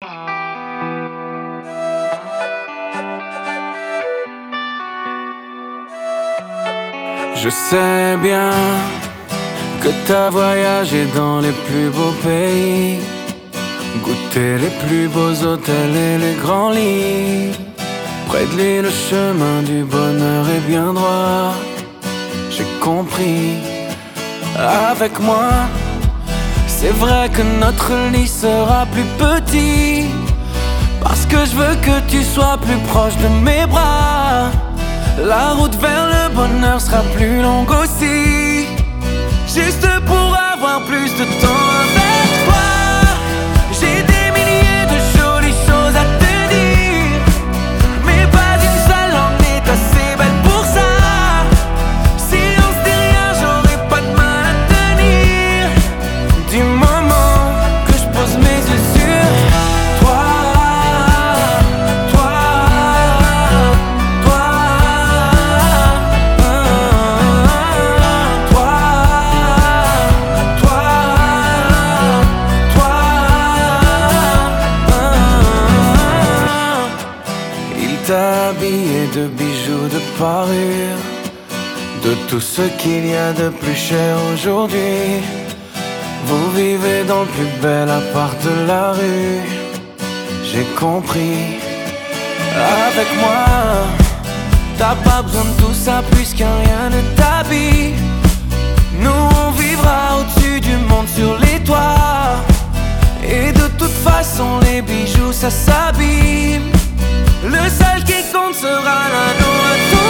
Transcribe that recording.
Je sais bien que t'as voyagé dans les plus beaux pays, goûté les plus beaux hôtels et les grands lits. Près de lui le chemin du bonheur est bien droit. J'ai compris. Avec moi, c'est vrai que notre lit sera plus petit, parce que je veux que tu sois plus proche de mes bras. La route vers le bonheur sera plus longue aussi, juste pour avoir plus de temps avec toi. J'ai des milliers de jolies choses à te dire, mais pas une seule en est assez belle pour ça. Si on se dit rien, j'aurai pas de mal à tenir, du moment que je pose mes yeux sur toi. Habillé de bijoux, de parures, de tout ce qu'il y a de plus cher aujourd'hui. Vous vivez dans le plus bel appart de la rue. J'ai compris. Avec moi, t'as pas besoin de tout ça puisqu'un rien ne t'habille. Nous on vivra au-dessus du monde sur les toits, et de toute façon les bijoux ça s'abîme. Le seul qui compte sera l'anneau à toi.